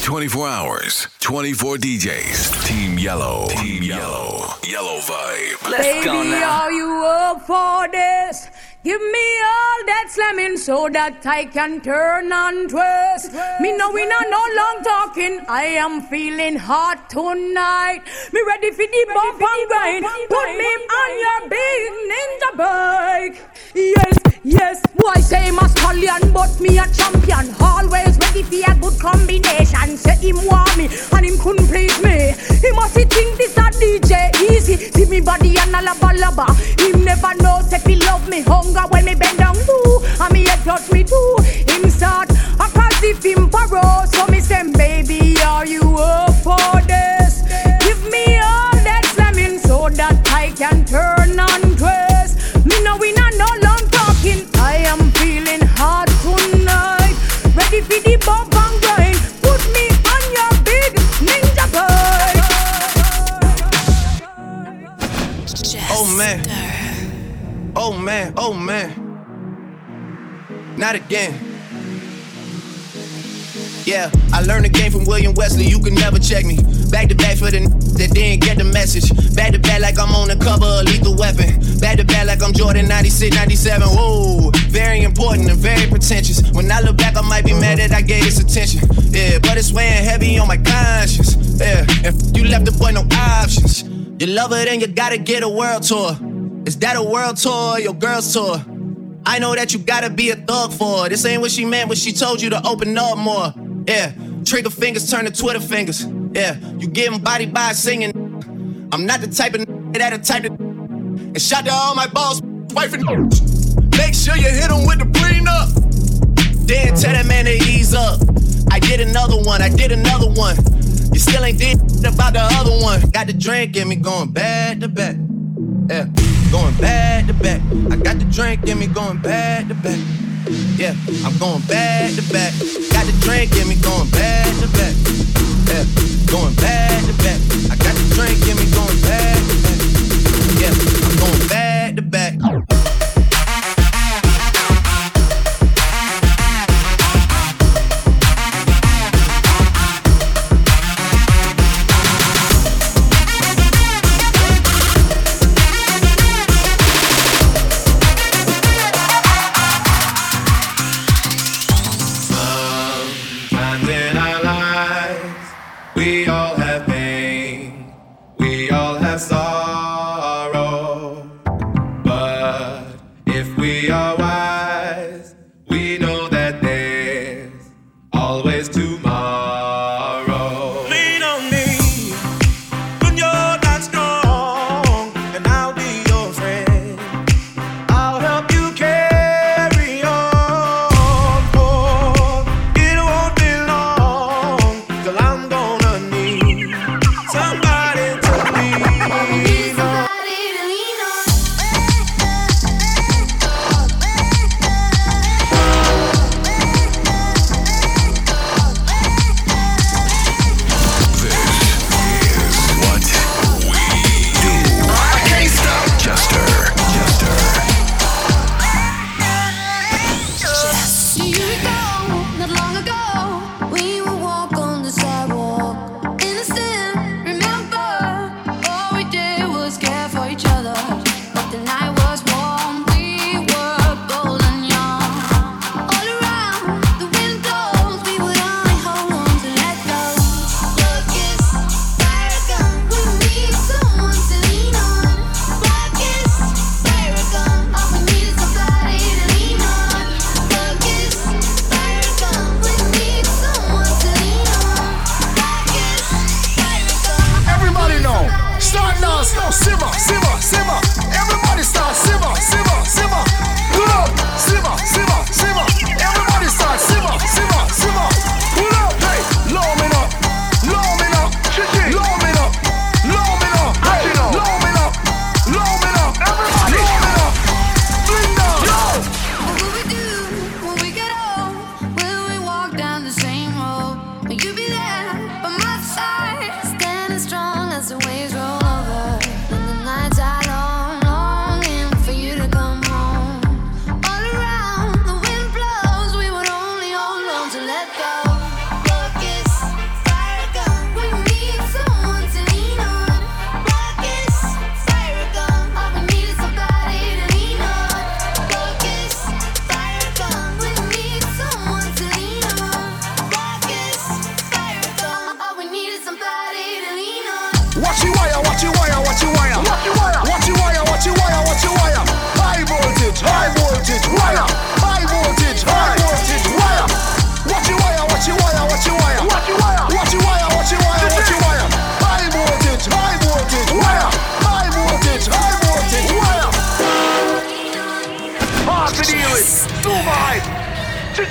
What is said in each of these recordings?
24 hours, 24 DJs. Team Yellow. Team Yellow. Yellow Vibe. Let's go now. Baby, are you up for this? Give me all that slamming so that I can turn and twist. Me know we not no long talking. I am feeling hot tonight. Me ready for the bump and grind. Put me on your big ninja bike. Yes, yes. Boy say him a stallion, but me a champion. Always ready for a good combination. Say him want me and him couldn't please me. He must think this a DJ easy. See me body and a laba laba. Him never know say he love me hunger when me bend down too. And me head touch me too. Him start a cause if him paro. So me say baby are you up for this? Give me all that slamming so that I can turn and twist. Me know we not no long talking. I am feeling hot tonight. Ready for the bump and grind. Put me on your big ninja bike. Oh man. Oh man, oh man. Not again. Yeah, I learned the game from William Wesley, you can never check me. Back to back for the that didn't get the message. Back to back like I'm on the cover of Lethal Weapon. Back to back like I'm Jordan 96, 97. Whoa, very important and very pretentious. When I look back, I might be mad that I gave this attention. Yeah, but it's weighing heavy on my conscience. Yeah, and you left the boy no options. You love her, then you gotta get a world tour. Is that a world tour or your girl's tour? I know that you gotta be a thug for her. This ain't what she meant when she told you to open up more. Yeah, trigger fingers turn to Twitter fingers. Yeah, you getting body by singing. I'm not the type of that'll type of. And shout to all my boss, wife and. Make sure you hit him with the prenup. Then tell that man to ease up. I did another one. You still ain't did about the other one. Got the drink in me going back to back. Yeah, going back to back. I got the drink in me going back to back. Yeah, I'm going back to back. Got the drink in me going back to back. Yeah, going back to back. I got the drink in me going back to back. Yeah, I'm going back to back.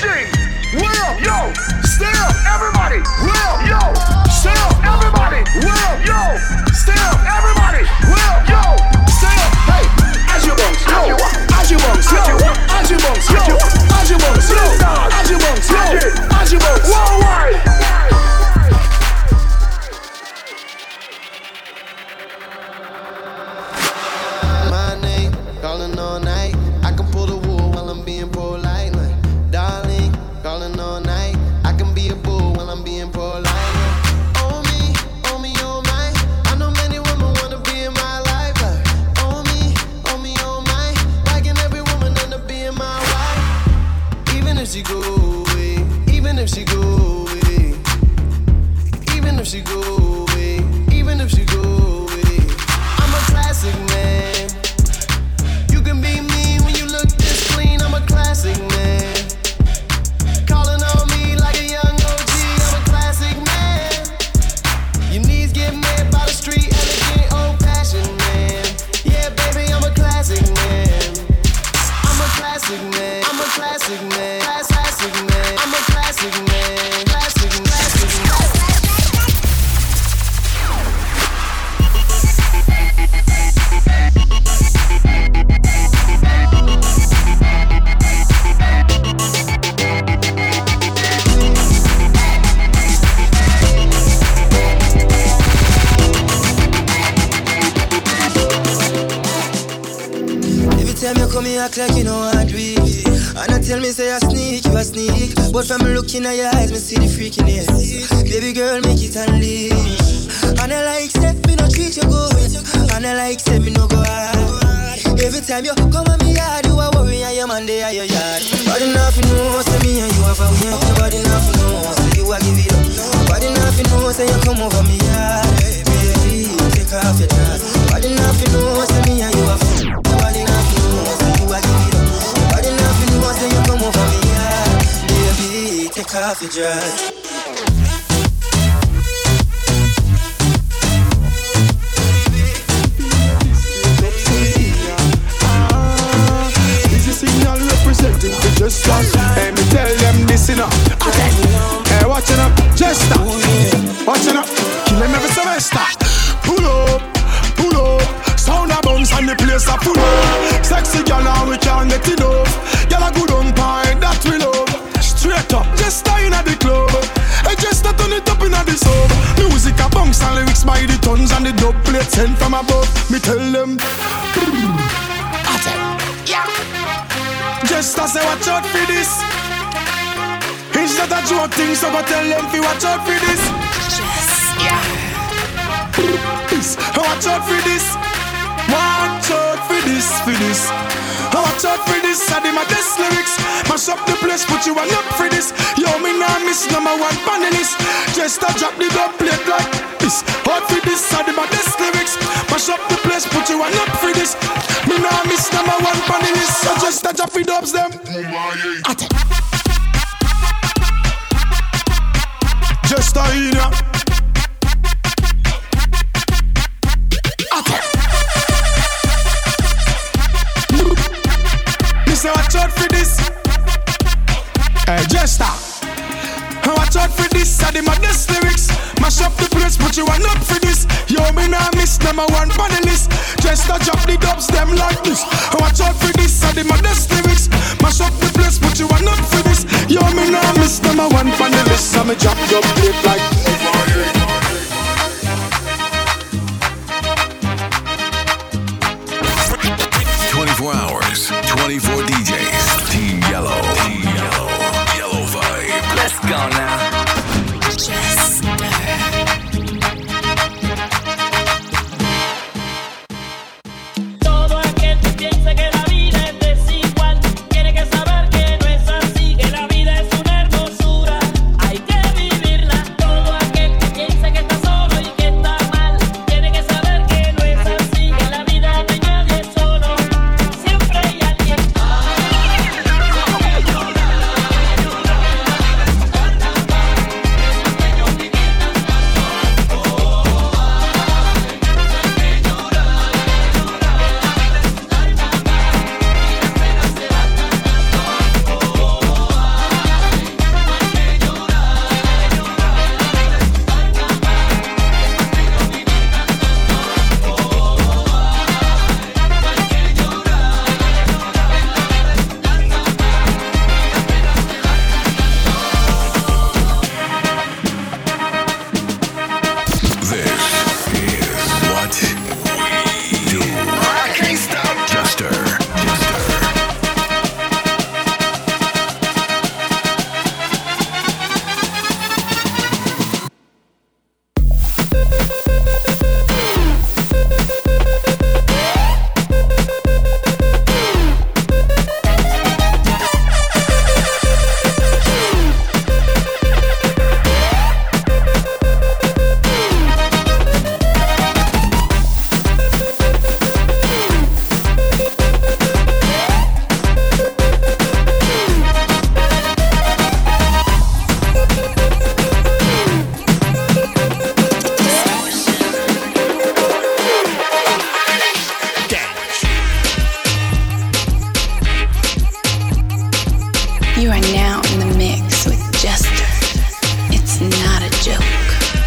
G, way up, yo, stay up, everybody, way up, yo, stay up, everybody, way up, yo, stay up, everybody, way up, yo, stay up, hey, as you bounce, yo, as you bounce, yo, as you bounce, yo, as you bounce, yo, as you bounce, yo, as you bounce, worldwide. My name, calling all night. I can pull the wool while I'm being polite. Like, darling, calling all night. I can be a bull while I'm being polite. Oh me, oh my. I know many women wanna be in my life. Like, oh me, oh my. Why can every woman end up being my wife? Even if she go away, even if she go away, even if she go away, even if she go away. I'm a classic man. You can be mean when you look this clean. I'm a classic man. Calling on me like a young OG. I'm a classic man. Your knees get made by the street, elegant, old-fashioned man. Yeah, baby, I'm a classic man. I'm a classic man. I'm a classic man. Classic man. I'm a classic man. Classic man. Time you come here act like you know I do it. And I tell me say I sneak, you a sneak. But from looking at your eyes, me see the freakiness. Baby girl, make it unleash. And I like say me no treat you good. And I like say me no go hard. Every time you come at me yard, you a worry and your man there at your yard. Body nothing know, say me and you have a win. Body nothing know, say you a give it up. Body nothing know, say you come over me yard. Baby, take off your dress. Body nothing know, say me and you have a win. Body nothing know, say you a give it up. Body nothing know, say you come over me yard. Baby, take off your dress. Representing the just one. Hey, me tell them this enough. Hey, watching up, just stop. Watching up, kill them every semester. Pull up, sound a bounce and the place a pull up. Sexy girl now we can't get enough. Girl a good on pie, that we love. Straight up, just stay in at the club. I just turn it up in at the sub. Music a bounce and lyrics by the tons and the dub plate sent from above. Me tell them. Just to say watch out for this. It's not a joke thing, so go tell them to watch out for this. Watch out for this. Watch out for this, Watch out for this, I did my best lyrics. Mash up the place, put you on up for this. Yo, me nah miss number one panelist. Just to drop the dub plate like this. Out for this, I did my best lyrics. Mash up the place, put you on up for this. Me nah miss number one panelist. So just to drop the dubs them. Just a hina. Say watch out for this. Hey, Jester, watch out for this. I did my best lyrics. Mash up the place, put you on up for this. Yo, me nah miss number one panelist. Jester drop the dubs them like this. Watch out for this. I did my best lyrics. Mash up the place, put you on up for this. Yo, me nah miss number one panelist. So me drop dub plate like 24 hours, 24 DJs. Team Yellow. Team Yellow. Yellow Vibe. Let's go now. Todo aquel que piense que la vida es desigual tiene que saber que no es así, que la vida es una hermosura, hay que vivirla. Todo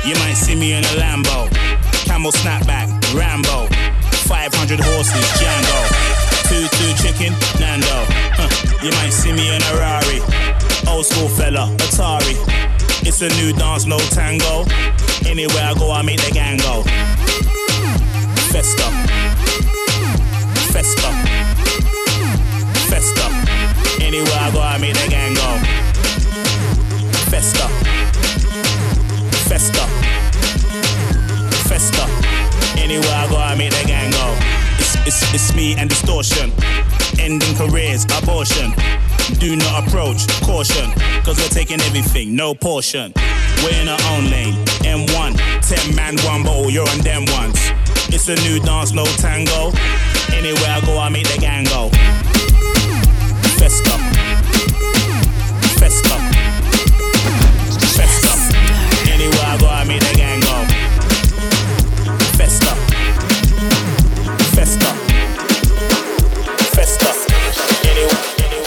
You might see me in a Lambo. Camel snapback, Rambo. 500 horses, Django. 2-2 chicken, Nando. You might see me in a Rari. Old school fella, Atari. It's a new dance, no tango. Anywhere I go, I make the gang go. Festa. Festa. Festa. Anywhere I go, I make the gang go. Festa. Festa. Festa. Anywhere I go, I make the gang go. It's me and distortion. Ending careers, abortion. Do not approach, caution. Cause we're taking everything, no portion. We're in our own lane, M1. 10 man, one bottle, you're on them ones. It's a new dance, no tango. Anywhere I go, I make the gang go. Festa. Festa. Festa. Anywhere I go, I make the gang go. Festa. Festa. Festa. Anywhere.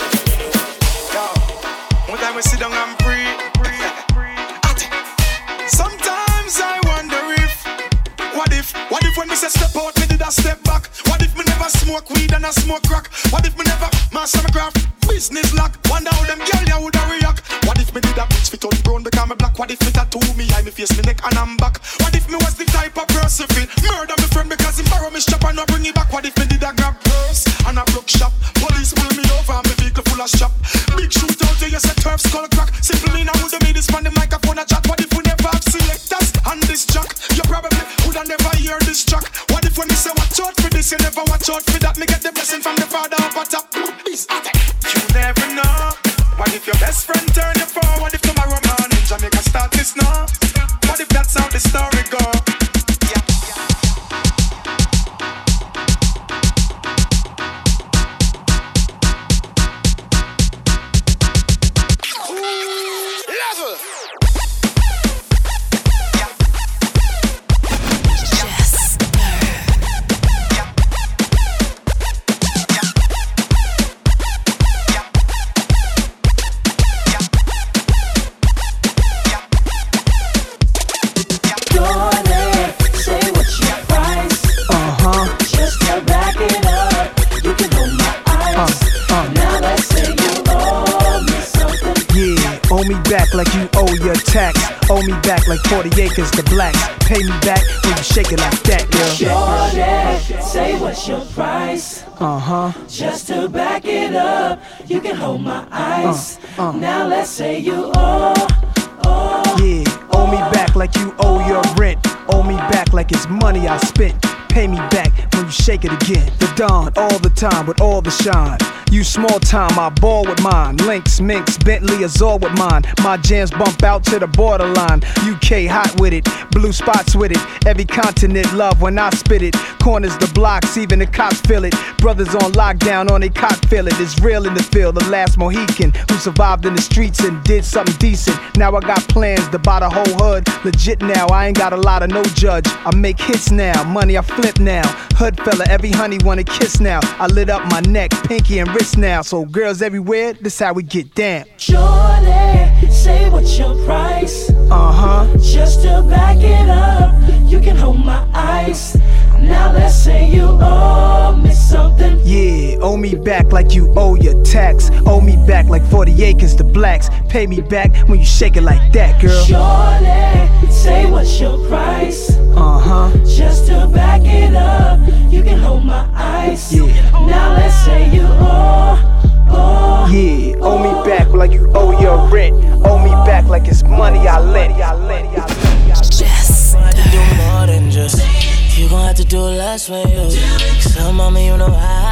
One time we sit down and breathe. Sometimes I wonder what if when me say step out, me did a step back? What if me never smoke weed and I smoke crack? What if me never master my craft? Business lock. Wonder how them girl ya woulda react. What if me did a bitch fit on brown because me black? What if me tattoo me eye, me face, me neck and I'm back? What if me was the type of person fit murder me friend because he borrow me shop and not bring it back? What if me did a grab purse and a broke shop? Police pull me over and me vehicle full of shop. Big shootout, you say turf skull crack. Simply now woulda made this man the microphone a chat. What if we never have selectors on this track? You probably woulda never hear this track. What if when me say watch out for this, you never watch out for that? Me get the blessing from the Father up at top. You never know. What if your best friend turn you for? What if tomorrow morning Jamaica start this now? What if that's how the story go? Back like you owe your tax. Owe me back like 40 acres to blacks. Pay me back when you shake it like that, yeah. Shorty, say what's your price? Just to back it up, you can hold my ice. Now let's say you owe. Yeah, owe me back like you owe your rent. Owe me back like it's money I spent. Pay me back when you shake it again. The dawn, all the time with all the shine. You small time, I ball with mine. Lynx, Minx, Bentley, Azor with mine. My jams bump out to the borderline. UK hot with it, blue spots with it. Every continent love when I spit it. Corners the blocks, even the cops feel it. Brothers on lockdown on they cock feel it. It's real in the field, the last Mohican who survived in the streets and did something decent. Now I got plans to buy the whole hood. Legit now, I ain't got a lot of no judge. I make hits now, money I flip now. Hood fella, every honey wanna kiss now. I lit up my neck, pinky and wrist now. So girls everywhere, this how we get down. Shorty, say what's your price? Just to back it up, you can hold my ice. Now let's say you owe me something. Yeah, owe me back like you owe your tax. Owe me back like 40 acres to blacks. Pay me back when you shake it like that, girl. Shorty, say what's your price? Just to back it up, you can hold my ice. Yeah. Now let's say you owe. Yeah, owe me back like you owe your rent. Owe me back like it's money I lent. Just do more than just. You gon' have to do less when you. So mama, you know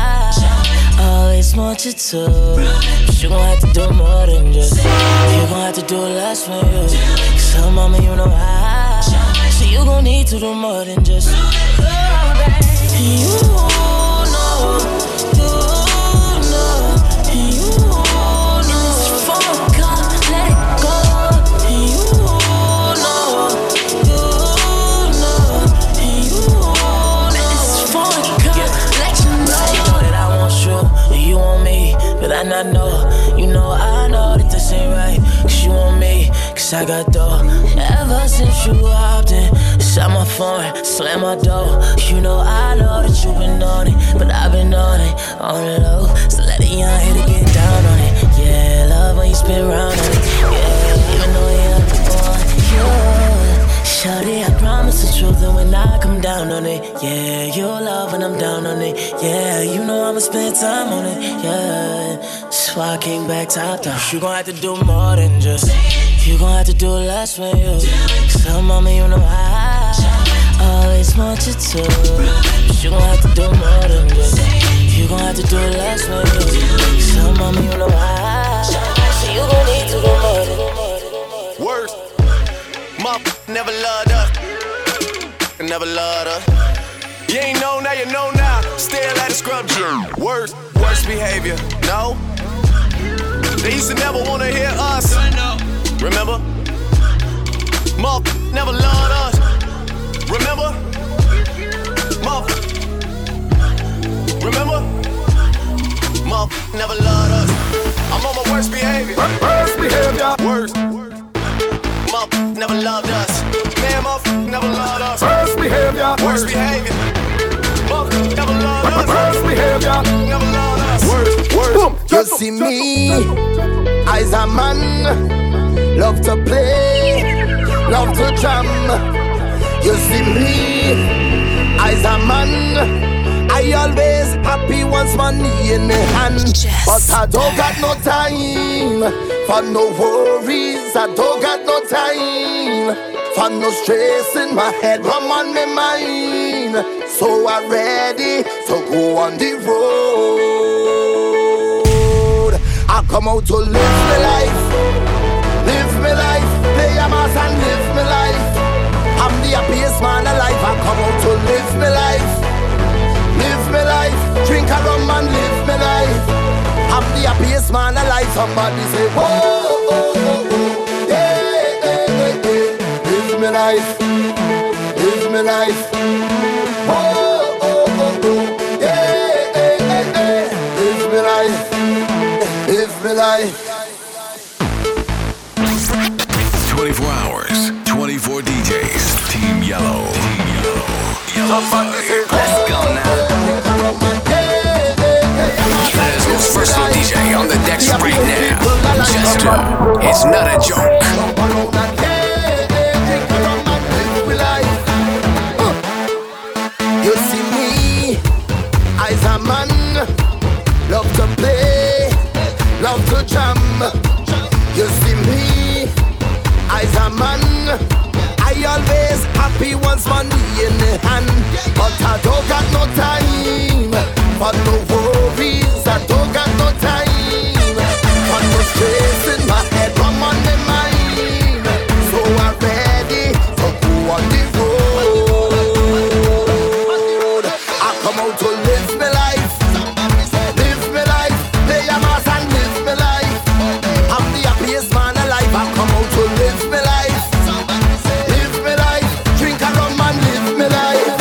I always want you to. But you gon' have to do more than just. You gon' have to do less when you. So mama, you know I. So you gon' need to do more than just. You know. And I know, you know, I know that this ain't right. Cause you want me, cause yes I got dough. Ever since you hopped in, shot my phone, slam my door. You know I know that you been on it, but I've been on it, on the low. So let it young hitter get down on it. Yeah, love when you spin round on it. Yeah, even though you're on you. Shawty, I promise the truth, and when I come down on it, yeah, you'll love when I'm down on it. Yeah, you know I'ma spend time on it. Yeah, that's why I came back top down. You gon' have to do more than just. You gon' have to do less when you. So mama, you know I always want you to. You gon' have to do more than just. You gon' have to do less when you. So mama, you know I. So you gon' need to do more than. Worse. Mom never loved us. Never loved us. You ain't know now, you know now. Still at a scrub gym. Worst behavior. No. They used to never wanna hear us. Remember? Mom never loved us. Remember? Mom. Remember? Mom never loved us. I'm on my worst behavior. Worst behavior. Worst. Mom never loved us. Man, mom never loved us. Worst behavior. Worst behavior. Mom never loved us. Worst behavior. Never loved us. Worst. Boom. You see me, I's a man, love to play, love to jam. You see me, I's a man, I always happy once money in the hand. But I don't got no time for no worries. I don't got no time for no stress in my head, rum on my mind. So I'm ready to go on the road. I come out to live my life, play a mass and live my life. I'm the happiest man alive. I come out to live my life, drink a rum and live my life. I'm the happiest man alive. Somebody say, whoa, oh, oh, oh. Yeah, live my life, live my life. Whoa, oh, oh, oh. Yeah, live my life. Live my life. 24 hours, 24 DJs, Team Yellow. Let's go now. Glasgow's first DJ on the decks right now. Jester, it's not a joke. You see me, I's a man, love to play, love to jam. You see me, I's a man, I always happy once money in the hand. But I don't got no time for no worries. I don't got no time for no stress in my head, rum on my mind. So I'm ready to go on the road. I come out to live my life, play a mass and live my life. I'm the happiest man alive. I come out to live my life, drink a rum and live my life.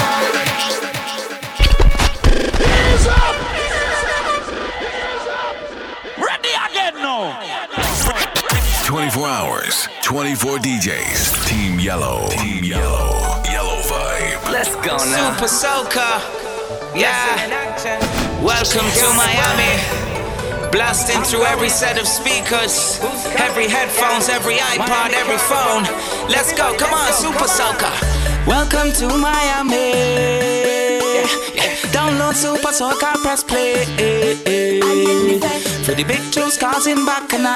Ready again now. 24 hours, 24 DJs, Team Yellow. Team Yellow. Yellow vibe. Let's go now. Super Soca. Yeah. Welcome to Miami. Blasting through every set of speakers, every headphones, every iPod, every phone. Let's go, come on, Super Soca. Welcome to Miami. Download Super Soca, press play. For the big tunes causing bacchanal.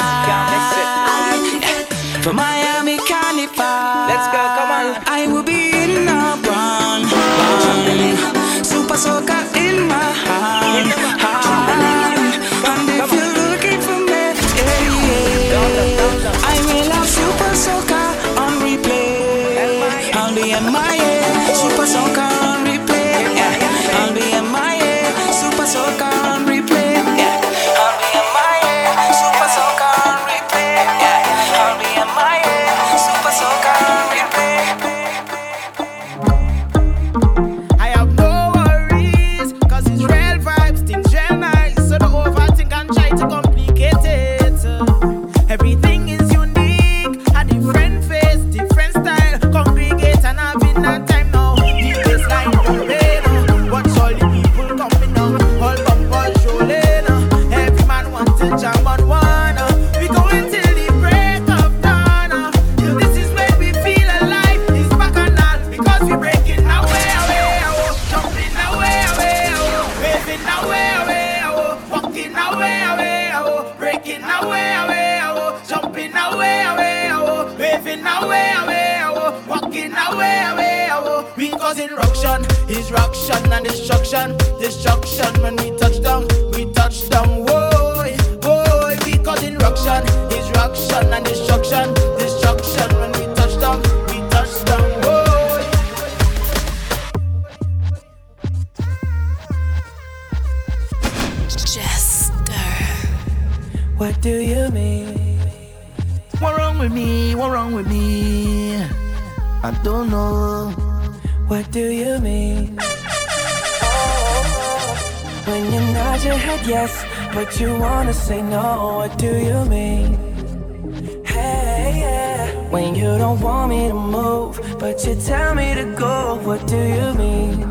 For Miami Carnival. Let's go, come on. I will be in a run. Super Soca in my hand. And if you're looking for me, I will have Super Soca on replay. I'll be in my head, Super Soca on replay. I'll be in my head, Super Soca on replay. I'll be in my head, Super Soca on replay. I'll be in my head, Super causing ruction. Is ruction and destruction. Destruction when we touch down. We touch down, boy, boy. We causing ruction. Is ruction and destruction. Destruction when we touch down. We touch down, boy. Jester. What do you mean? What wrong with me? What wrong with me? I don't know. What do you mean? When you nod your head yes, but you wanna say no, what do you mean? Hey, yeah. When you don't want me to move, but you tell me to go, what do you mean?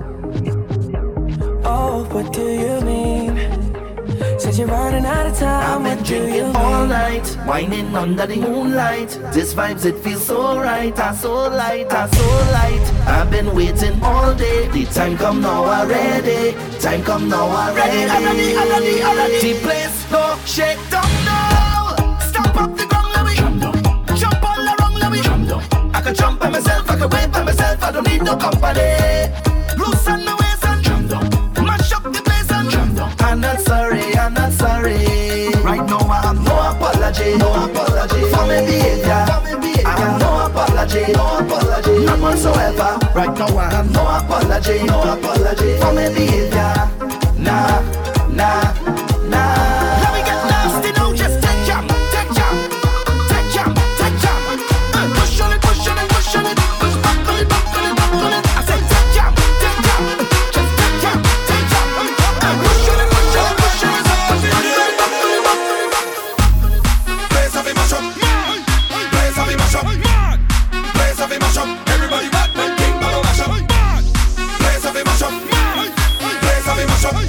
Oh, what do you mean? Said you're running out of time, what do you mean? All night, whining under the moonlight. This vibes, it feels so right, so light, so light. I've been waiting all day. The time come now already. Time come now already. The place go shake down now. Stop up the ground, let me jump all around, let me. I can jump by myself, I can wait by myself. I don't need no company. Loosen the waist and mash up the place and I'm not sorry, I'm not sorry. Right now I have no apology, no apology for my behavior. I have no apology, no apology, none whatsoever. Right now I have no apology, no apology for my behavior. Nah, nah, nah. Let me get nasty now, just take jam, take jam, take jam, take jam. Push on it, push on it, push on it. Push back on it, back on it, back on it. I said take jam, take jam, just take jam, take jam. Push on it, push on it, push on it. Place of mash up, place of mash up, place of mash up. Everybody mad, men king ball mash up. Place of mash up, place of mash up.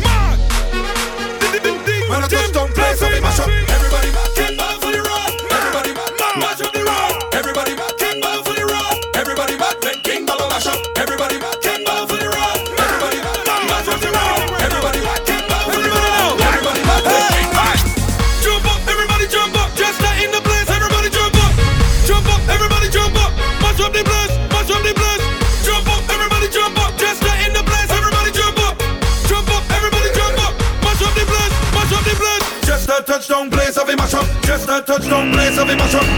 When I touch down, place of mash up. Everybody mad, king ball for the road. Everybody mad, mash up the road. Everybody mad, king ball for the road. Everybody mad, men king ball mash up. Everybody mad, king ball for the road. Everybody mad, mash up the road. Everybody mad, king ball for the road. Everybody mad, king ball. Jump up, everybody jump up. Just not in the place, everybody jump up. Jump up, everybody jump up. Mash up the place, mash up the place. Jump up, everybody jump up. Just not in the place, everybody jump up. Jump up, everybody jump up. Mash up the place, mash up the place. Just a touchdown place of a mash up. Just a touchdown place of a mash up.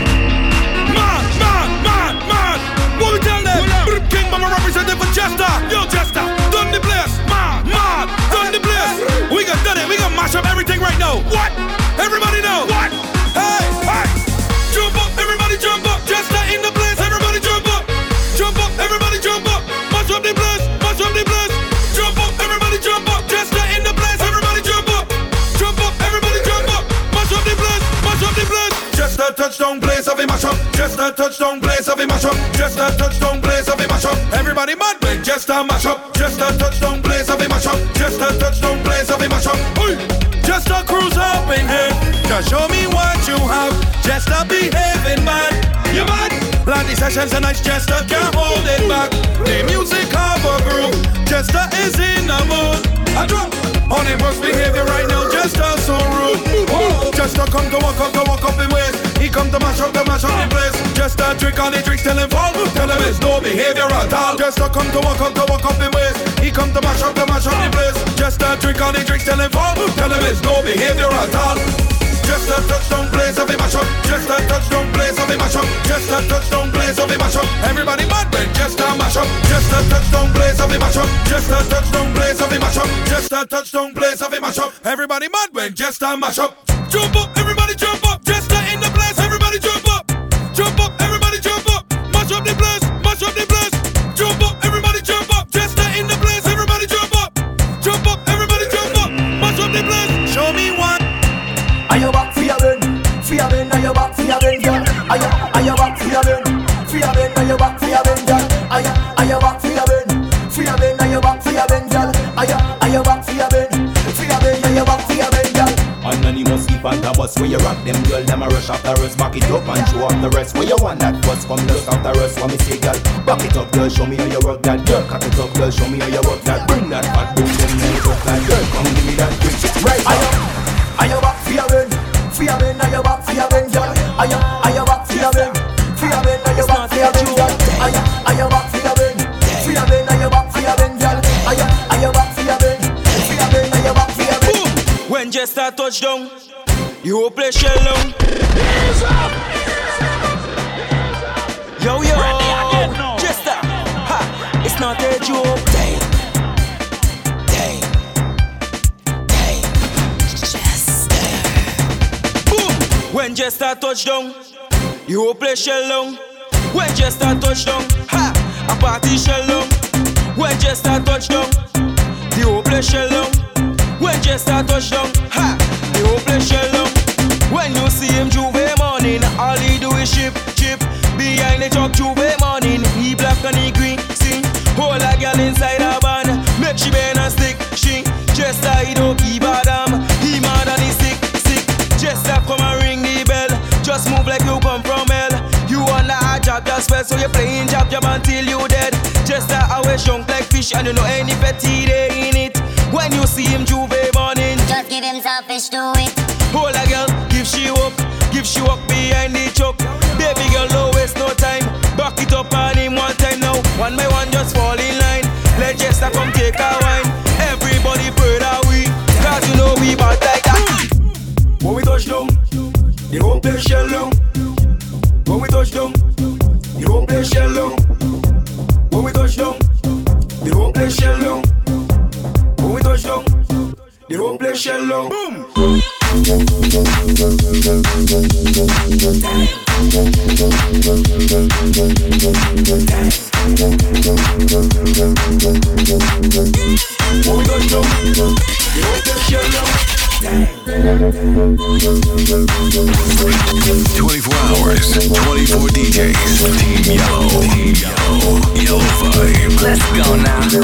Man, man, man, man. What we tell them? King Mama representing for Jester. Yo, Jester, done the place. Man, man, done the place. We got done it. We got mash up everything right now. What? Everybody know. What? Hey, hey. Jump up, everybody jump up. Jester in the place, everybody jump up. Jump up, everybody jump up. Mash up the place, mash up the place. Jump up, everybody jump up. Jester in the place, everybody jump up. Jump up, everybody jump up. Mash up the place, mash up the place. Just a touchdown place of a mash up. Just a touchdown place of a mash up. Just a touchdown place of a mash up. Everybody mad when just a mash up. Just a touchdown place of a mash up. Just a touchdown place of a mash up. Just a cruise up in here. Just show me what you have. Just a behaving man. You mad? Like the sessions are nice. Just a can't hold it back. The music of a groove. Just a is in the mood. I drop on him worst behavior right now. Just a so rude. Whoa. Just a come to walk up in ways. He come to mash up the place. Just a drink all the drinks till him fall. Tell him it's no behavior at all. Just a come to walk up in ways. He come to mash up the place. Just a drink all the drinks till him fall. Tell him it's no behavior at all. Just a touchdown place of a mash up. Just a touchdown place of a mash up. Just a touchdown place of a mash up. Everybody mad when just a mash up. Just a touchdown place of a mash up. Just a touchdown place of a mash up. Just a touchdown place of a mash up. Everybody mad when just a mash up. Jump up, everybody jump up. Just a in the place, everybody jump up. Jump up, everybody jump up. Mash up the place, mash up the place. Jump up, everybody jump up. Just a in the place, everybody jump up. Jump up, everybody jump up. Mash up the place. Show me one. Are you back for your ben? For your ben, are you back for your ben, girl? Are you back for your ben? For your ben, are you back for your ben, girl? Are you back for your ben? For your ben, are you back for your ben, girl? Are you back for your ben? For your ben, are you back for your ben, girl? Anonymous keep on the bus where you rock them girl. Them a rush after us, back it up and show off the rest. Where you want that bus, come look after us. What me say, girl? Back it up, girl, show me how you rock that. Girl, cock it up, girl, show me how you rock that. Bring that fat boom, then you rock that. Girl, come give me that quick. Right, are you back for your ben? For your ben, are you back for your ben, girl? Are you back for your ben? For your ben, are you back for your ben, girl? Are you back for your ben? For your ben, just a touchdown, the whole place shell down. Yo, just a, ha, it's not a joke. When just a touchdown, the whole place shell down. When just a touchdown, ha, a party shell down. When just a touchdown, the whole place shell down. When just a touchdown, ha, the whole place shell down. When you see him Juve morning, all he do is chip behind the truck Juve morning. He black and he green, sing. Hold a girl inside a band, make she bend and stick. She just a he don't keep a damn. He mad and he sick. Just a come and ring the bell. Just move like you come from hell. You on the hard job, just spell, so you're playing jab until you dead. Just a always junk like fish, and you know any petty day in it. When you see him Juve morning, just give him some fish to it. Hold a girl, give she up behind the truck. Baby girl, no waste no time. Back it up on him one time now. One by one, just fall in line. Let Jester come take a wine. Everybody pray that we, cause you know we bad like that. When we touch down, the whole place shell down. When we touch down, the whole place shell down. When we touch down, the whole place shell down. When we touch down, the whole place shell down. Boom! 24 hours, 24 DJs, Team Yellow, Yellow Vibe. Let's go now.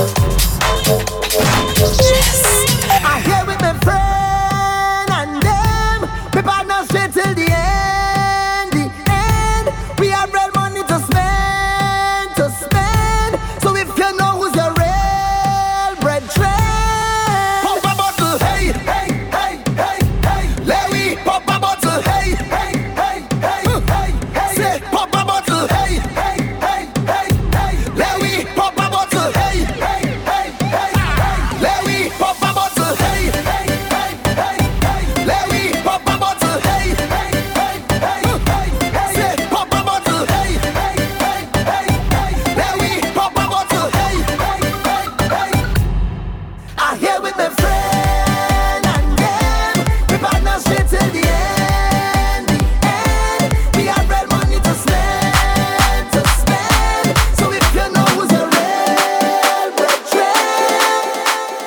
I'm here with my friend and them. We partner straight till the end, We have real money to spend, So if you know who's your real brethren, pop a bottle, hey, hey, hey, hey, hey. Let me pop a bottle, hey, hey, hey, hey, hey, hey. Say pop a bottle, hey, hey, hey, hey, hey. Let me pop a bottle, hey, hey, hey, hey, hey. Let me pop a bottle, hey, hey, hey, hey, hey. Let me pop a bottle, hey, hey, hey, hey, hey. Say pop a bottle, hey, hey, hey, hey, hey. Let me pop a bottle, hey, hey, hey, hey. I'm here with my friend and them. We partner straight till the end, We have real money to spend, So if you know who's a real brethren,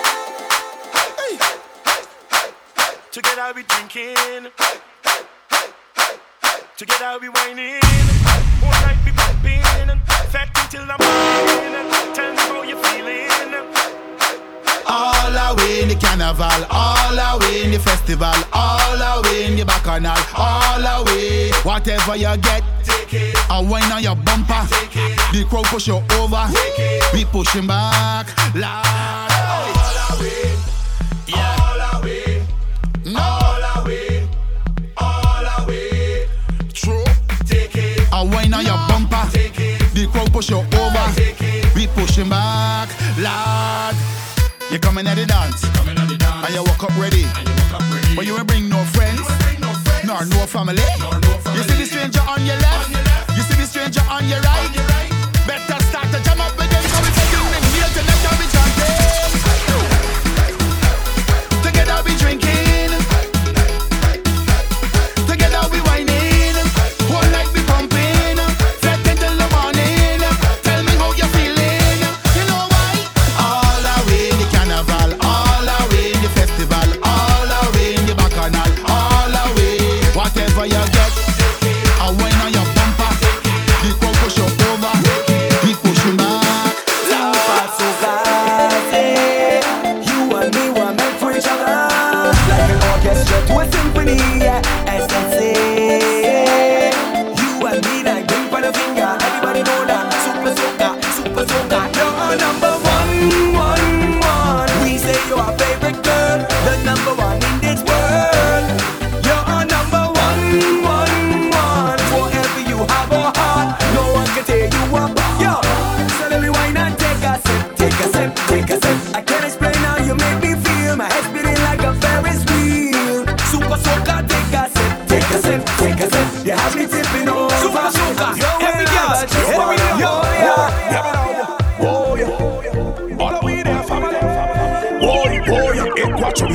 together we drinking, together we whining, all night we popping, fat until the morning. Tell me how you feeling. All away in the carnival, all away in the festival, all away in the bacchanal, all away. Whatever you get, take it. A wine on your bumper, take it. The crowd push you over, take it. We pushing back, Lord. All away, yeah. All away, no. All away, all away. True, take it. A wine on your bumper, take it. The crowd push you over, take it. We pushing back, Lord. You coming at the dance, and you walk up ready, but you ain't bring no friends, nor no family. You see the stranger on your left, you see the stranger on your right. Better start to jam up with them, so we taking them here tonight and we chanting. Together we drinking, together we whining, all night we pumping, flat until the morning. Tell me how you feeling. You know why? All away in the carnival, all away in the festival, all away in the bacchanal, all away. Whatever you get, a wine on your bumper, the crowd push you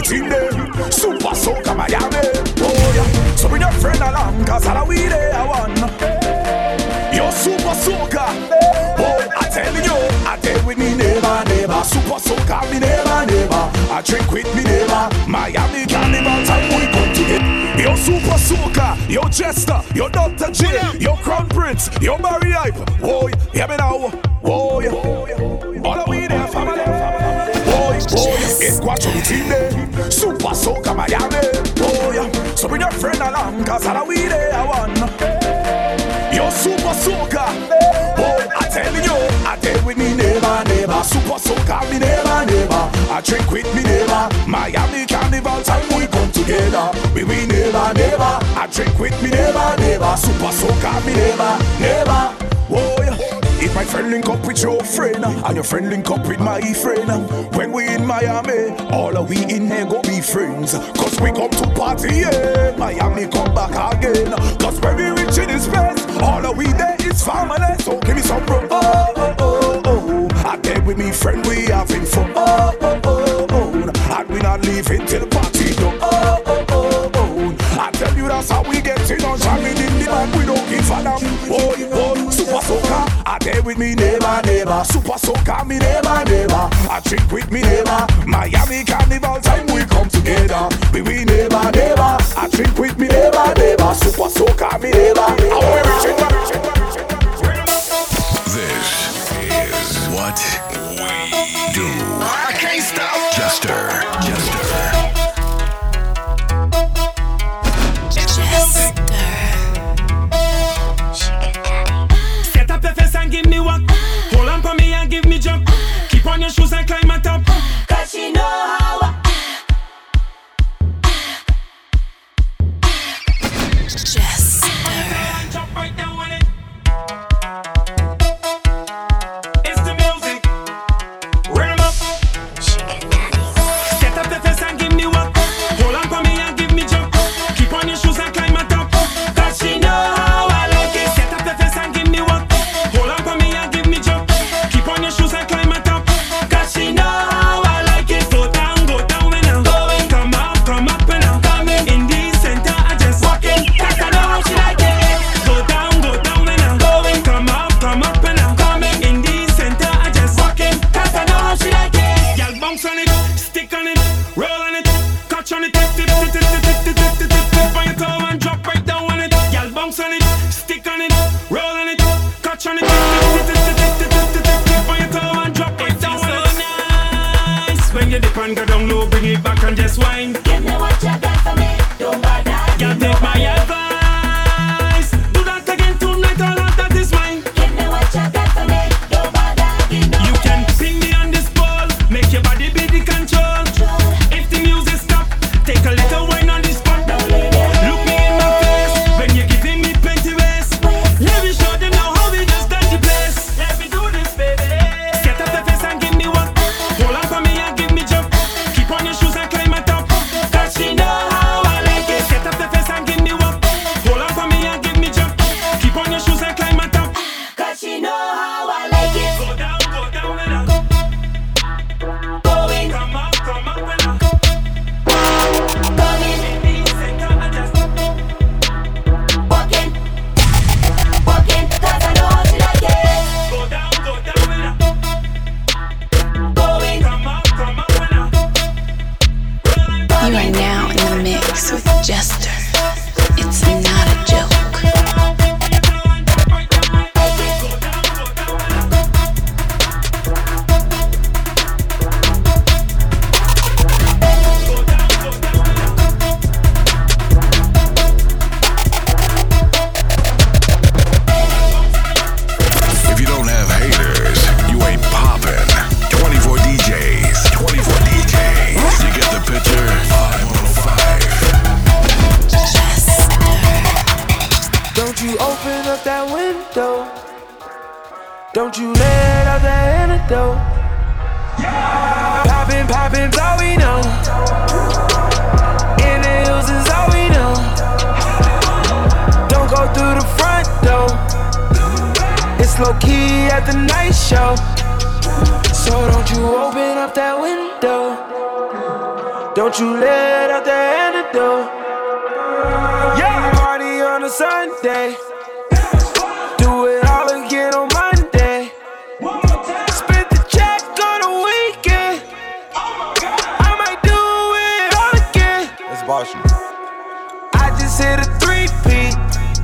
team there. Super Soca Miami. Oh yeah. So bring your friend along, cause all we there I want. Yo, Super Soca. Oh, I tell you, I tell with me neighbor, neighbor. Super Soca, me neighbor, neighbor. I drink with me neighbor. Miami Carnival time we come together. Yo, Super Soca, yo Jester, yo Dr. J, yo Crown Prince, yo Barry Hype. Oh, hear me now. Oh, yeah. All of we there, family. Oh, yeah. It's Quattro team there. Super Soca Miami. Oh, yeah. So bring your friend along, cause all of we there I want. Yo, Super Soca. Oh, I tell you, I tell with me neighbor, neighbor. Super Soca, me neighbor, neighbor. I drink with me neighbor. Miami Carnival time we come together. We neighbor, neighbor. I drink with me neighbor, neighbor. Super Soca, me neighbor, neighbor. Oh, yeah. If my friend link up with your friend, and your friend link up with my friend, when we in Miami, all of we in here go be friends. Cause we come to party, yeah. Miami come back again. Cause when we reach in this place, all of we there is family. So give me some bro. Oh, oh, oh, oh. I get with me friend, we having fun. Oh, oh, oh, oh. And we not leaving till the party done. Oh, oh, oh, oh. I tell you that's how we get in on jamming in the band. We don't give a damn. Oh, oh, Super Soca. I there with me neighbor, neighbor. Super Soca, me neighbor, neighbor. I drink with me neighbor. Miami Carnival time we come together. We neighbor, neighbor. I drink with me neighbor, neighbor. Super Soca, me neighbor. This is what we do. I can't stop. Jester. Set up your face and give me walk. Hold on for me and give me jump. Keep on your shoes and climb on top. Cause she know how Jester. Jump right down on it. It's the music. Rhythm up. Set up your face and give me walk. Hold on for me and give me jump. Keep on your shoes and climb on top. Cause she know how I like it. Set up your face and give me walk. Hold on for me and give me jump. Keep on your shoes and climb on top. Cause she know how I like it. Go down when I'm going. Come up and I'm coming. In the center I just walking. Cause I know how she like it. Go down when I'm going. Come up and I'm coming. In the center I just walking. Cause I know how she like it. Y'all bounce on it, stick on it, roll on it, catch on it, tip on your toe and drop right down on it. Y'all bounce on it, stick on it, roll on it, catch on it, tip on your toe and drop right down on it. Nice when you dip and go down low, bring it back and just whine. Give me what you got for me, don't bother. Y'all take my advice, do that again tonight, all of that is mine. Give me what you got for me, don't bother. You can ping me on this ball, make your body be the control. If the music stop, take a little wine on this spot. Look me in my face when you're giving me plenty ways. Let me show them now how we just done the place. Let me do this, baby. Set up your face and give me one. Hold on for me and give me jump. Keep on your shoes and climb on top. Cause she know how I like it. Set up your face and give me one. Hold on for me and give me jump. Keep on your shoes and climb on top. Cause she know how I like it. Go down and up. Going. Come up and up. Coming. In the center I just walking. Cause I know how she like it. Go down and up. Going. Come up and up. You are now in the mix with Jester. It's not a joke. If you don't have haters, you ain't poppin'. 24 DJs. 24 DJs. You get the picture? 505. Don't you open up that window. Don't you let out that antidote. Poppin', all we know. In the hills is all we know. Don't go through the front door. It's low key at the night show. So don't you open up that window. Don't you let out the antidote. Yeah, party on a Sunday. Do it all again on Monday. Spend the check on a weekend. I might do it all again. That's bossy. I just hit a 3-peat.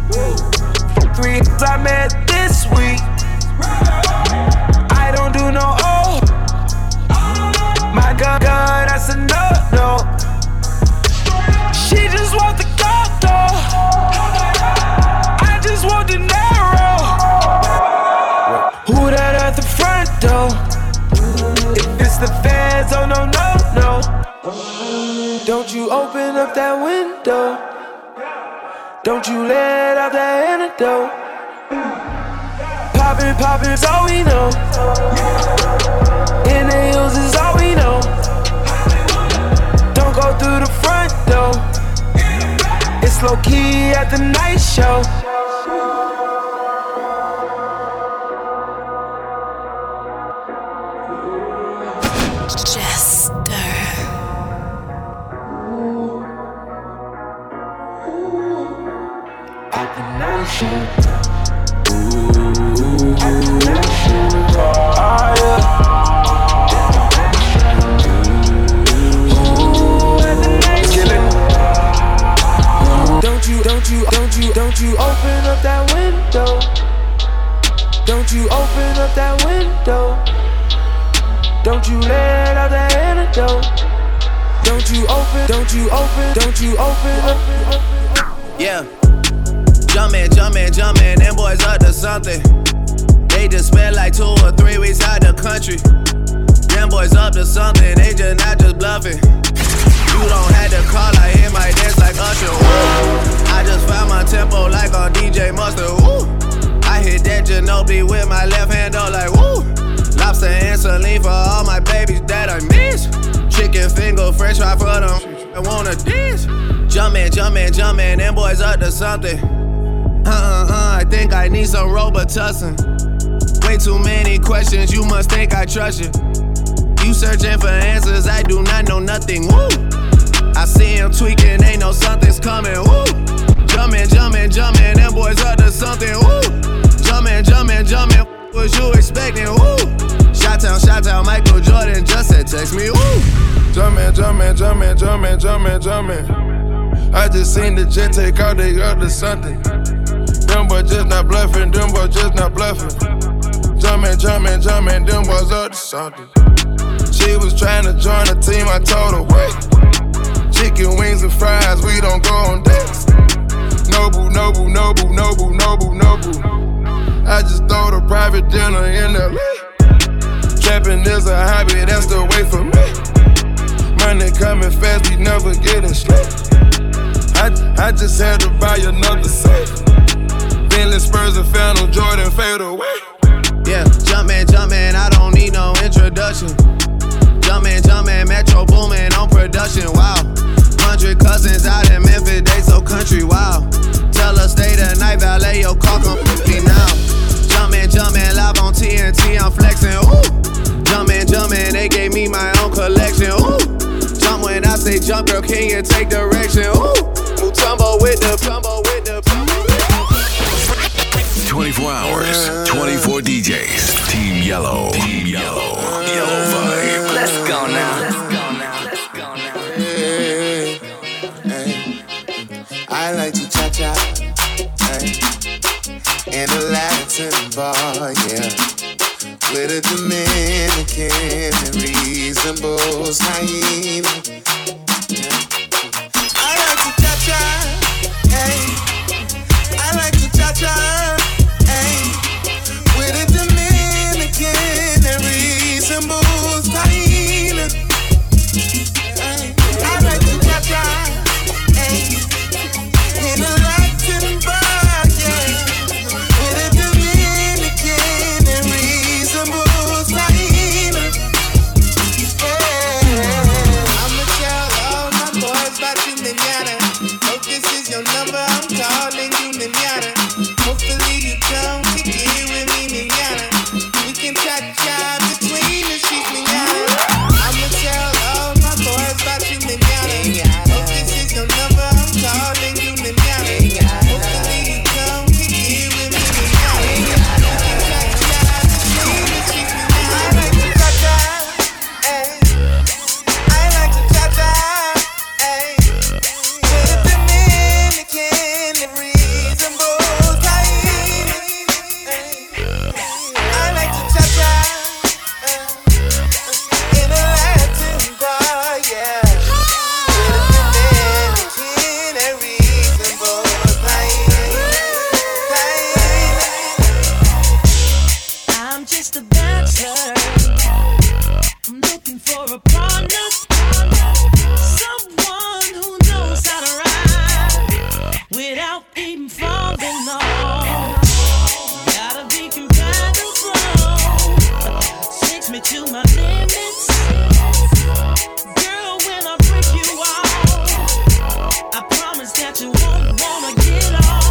3 I met this week. I don't do no O. My God, that's a no. She just want the condo. I just want the narrow. Who that at the front door? If it's the feds, oh no. Don't you open up that window. Don't you let out that antidote. Poppin', all we know. In the hills is all we know. Don't go through the front door. It's low key at the night show. At the night show. Don't you open up that window. Don't you open up that window. Don't you let out the antidote. Don't you open up. Yeah. Jumpin', them boys up to something. They just spent like 2 or 3 weeks out the country. Them boys up to something, they just not just bluffing. You don't have to call, I hear my dance like Usher. Woo. I just found my tempo like on DJ Mustard. Woo. I hit that Ginobili with my left hand, though, like woo. Lobster and saline for all my babies that I miss. Chicken finger, fresh fry for them. I wanna dish. Jumpin', them boys up to something. I think I need some Robitussin. Way too many questions, you must think I trust you. You searching for answers, I do not know nothing, woo. I see him tweaking, ain't no something's coming, woo. Jumpin', them boys up to something, woo. Jumpin', what you expecting, woo. Shot-town, Michael Jordan just said text me, woo. Jumpin'. I just seen the jet take out, they up to something. Them boys just not bluffing, Jumpin', them boys up to something. She was trying to join the team, I told her, wait. Chicken wings and fries, we don't go on dates. Nobu. I just throw the private dinner in LA. Trapping is a hobby, that's the way for me. Money coming fast, we never getting straight. I just had to buy another safe. Bentley Spurs and Phantom Jordan fade away. Yeah, jumpin', I don't need no introduction. Jumpin', Metro boomin' on production, wow. 100 cousins out in Memphis, they so country, wow. Tell her stay the night, valet your car, come pick me now. Jumpin', live on TNT, I'm flexin', ooh. Jumpin', they gave me my own collection, ooh. Jump when I say jump, girl, can you take direction, ooh. Mutombo with the 24 hours, 24 DJs, Team Yellow. Yellow vibe. Let's go now. I like to cha-cha, in a Latin bar, yeah. With a Dominican that resembles hyena. I like to cha-cha, I like to cha-cha, with a Dominican that resembles hyena. I like to cha-cha. In a Latin bar, yeah, with a Dominican that resembles hyena. Yeah. it to my limits. Girl, when I break you off, I promise that you won't wanna get off.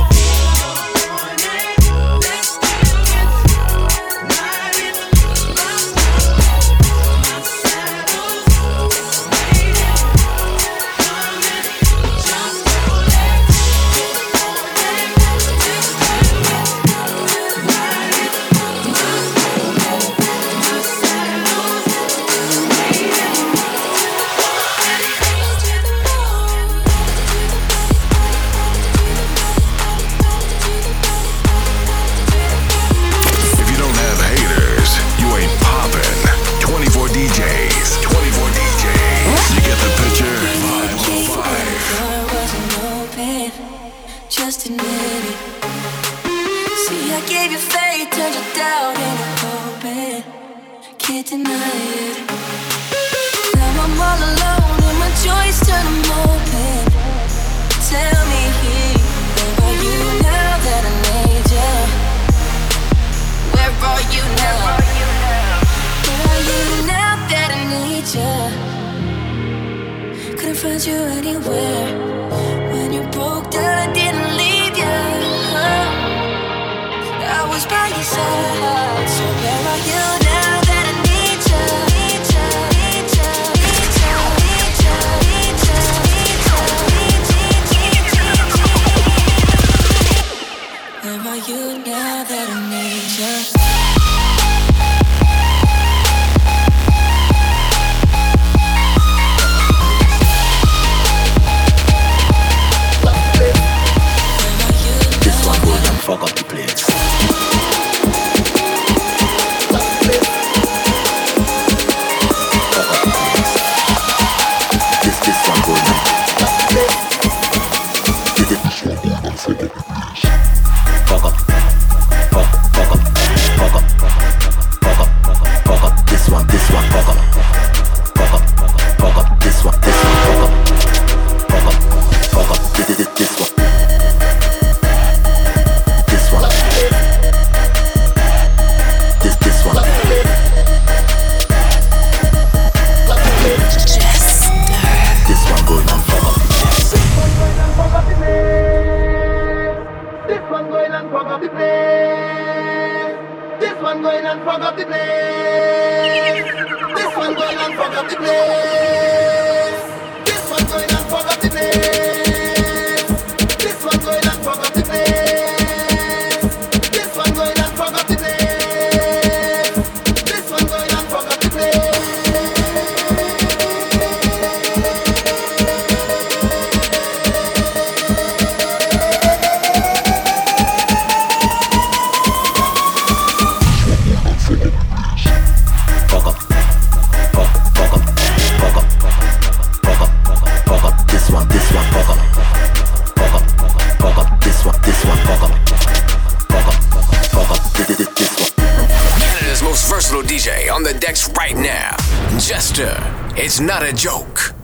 DJ on the decks right now. Jester, it's not a joke.